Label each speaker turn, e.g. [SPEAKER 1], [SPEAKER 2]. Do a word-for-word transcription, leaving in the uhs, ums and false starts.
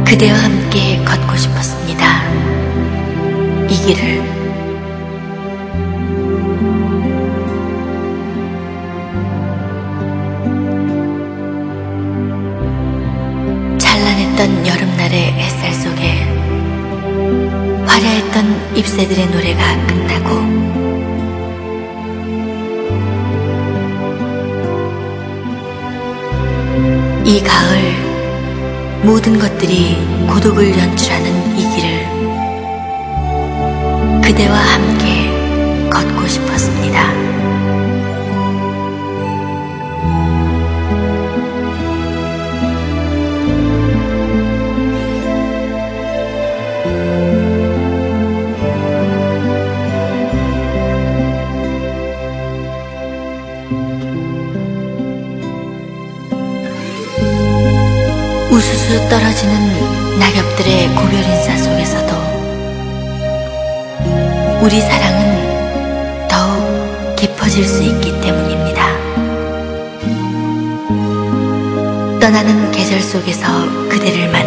[SPEAKER 1] 그대와 함께 걷고 싶었습니다. 이 길을. 찬란했던 여름날의 햇살 속에 화려했던 잎새들의 노래가 끝나고 이 가을 모든 것들이 고독을 연출하는 이 길을 그대와 함께 걷고 싶었습니다. 우수수 떨어지는 낙엽들의 고별 인사 속에서도 우리 사랑은 더욱 깊어질 수 있기 때문입니다. 떠나는 계절 속에서 그대를